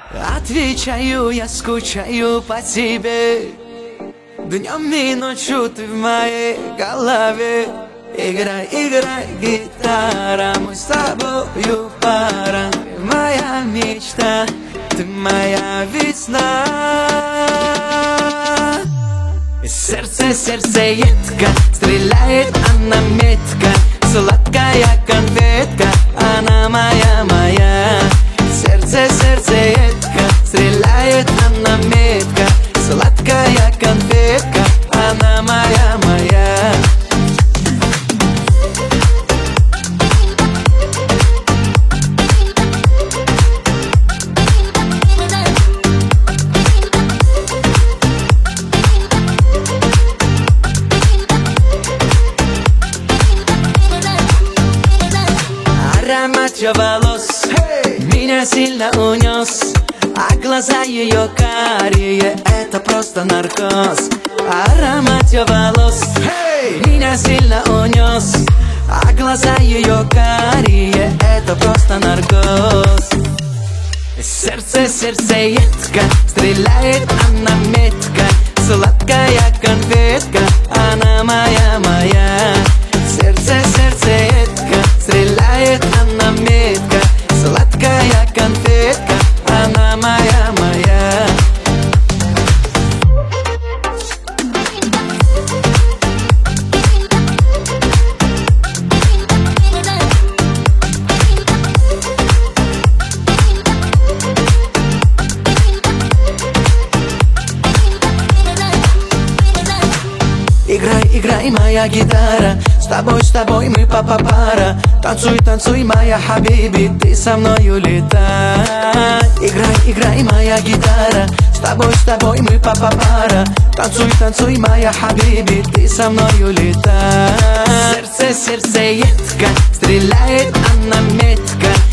Отвечаю, я скучаю по тебе. Днем и ночью ты в моей голове. Играй, играй, гитара, мы с тобою пара. Ты моя мечта, ты моя весна. Сердце, сердцеедка, стреляет она метко. Сладкая конфетка, она моя, моя. Сердце, сердцеедка, стреляет она метко. Сладкая конфетка, она моя, моя. Аромат ее волос меня сильно унес, а глаза ее карие — это просто наркоз. Аромат ее волос меня сильно унес, а глаза ее карие — это просто наркоз. Сердце, сердцеедка, стреляет она метко. Сладкая конфетка, она моя, моя. Сердце, сердцеедка, стреляет она метко. Сладкая конфетка, она моя, моя. Играй, играй, моя гитара, с тобой мы пара. Танцуй, танцуй, моя хабиби, ты со мною летай. Играй, играй, моя гитара, с тобой мы пара. Танцуй, танцуй, моя хабиби, ты со мною летай. Сердце, сердцеедка, стреляет она метко.